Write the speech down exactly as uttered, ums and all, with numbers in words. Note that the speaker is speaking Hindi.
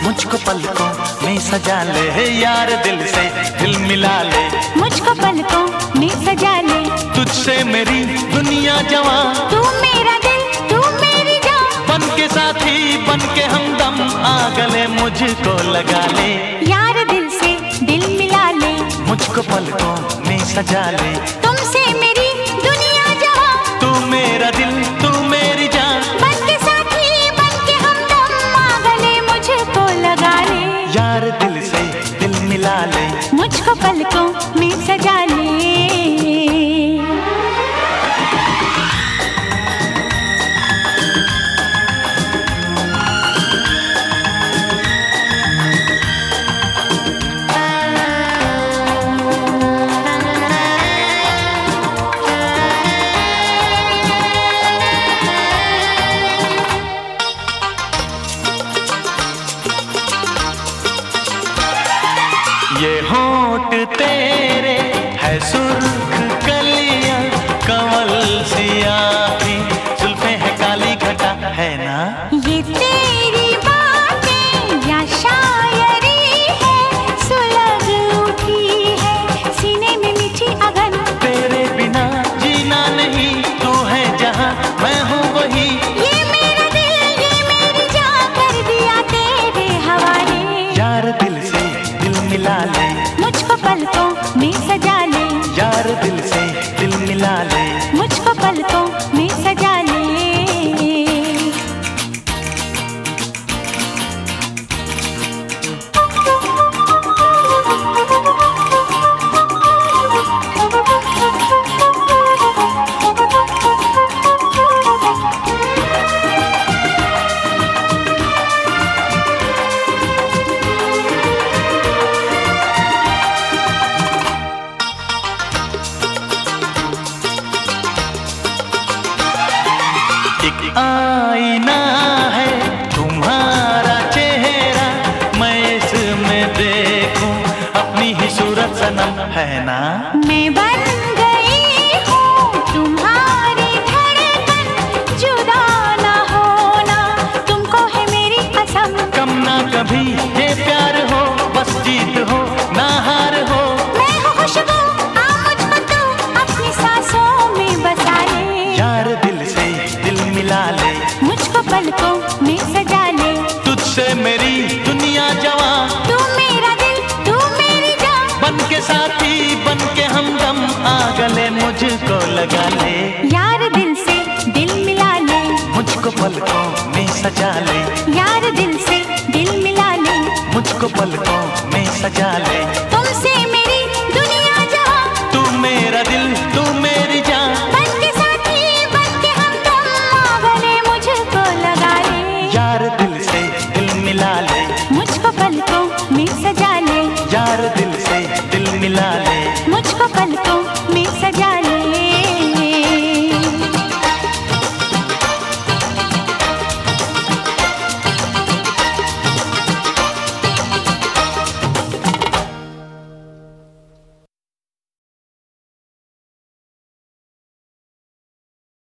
मुझको पलकों में सजा ले यार, दिल से दिल मिला ले। मुझको पलकों में सजा ले, तुझसे मेरी दुनिया जवां, तू मेरा दिल तू मेरी जान। बन के साथी बन के हमदम आ गले, मुझको लगा ले यार दिल से दिल मिला ले। मुझको पलकों में सजा ले, तुमसे मेरी दुनिया जवां, तू मेरा दिल तू मेरी जान। बन के साथी बन के हमदम आ गले, मुझको लगा ले यार दिल से दिल मिला ले। मुझको पलकों में सजा ले। ये होंठ तेरे है सुर्ख कलियां, कमल सियाही जुल्फें है काली घटा है ना। ये तेरी बातें या शायरी है, सुलग उठी है सीने में मीठी अगन। तेरे बिना जीना नहीं, तू है जहां मैं हूँ वही। ये मेरा दिल ये मेरी जान कर दिया तेरे हवाले। यार दिल से दिल मिला ले, मुझको पलकों में सजा ले। यार दिल से दिल मिला ले, मुझको पलकों में सजा ले। एक आईना है तुम्हारा चेहरा, मैं इसमें देखूं अपनी ही सूरत सनम है ना। मैं बन गई हूँ तुम्हारी धड़कन, जुदा ना होना तुमको है मेरी कसम। कम ना कभी ये प्यार हो, बस जीत हो ना हार हो। मैं हूँ खुशबू आ मुझको तू अपनी सांसों में बसा ले। यार दिल से दिल मिला ले, मुझको पलकों में सजा ले। तुझसे मेरी दुनिया जवां, तू मेरा दिल तू मेरी जान। बन के साथी बन के हमदम आ गले, मुझको लगा ले। यार दिल से दिल मिला ले, मुझको पलकों में सजा ले। यार दिल से दिल मिला ले। मुझको पलकों में सजा ले, तुमसे मेरी दुनिया जवां, तू मेरा दिल तू मेरी जान। बन के साथी बन के हमदम आ गले, मुझको लगा ले। यार दिल से दिल मिला ले, मुझको पलकों में सजा ले। यार दिल से दिल मिला ले। मुझको पलकों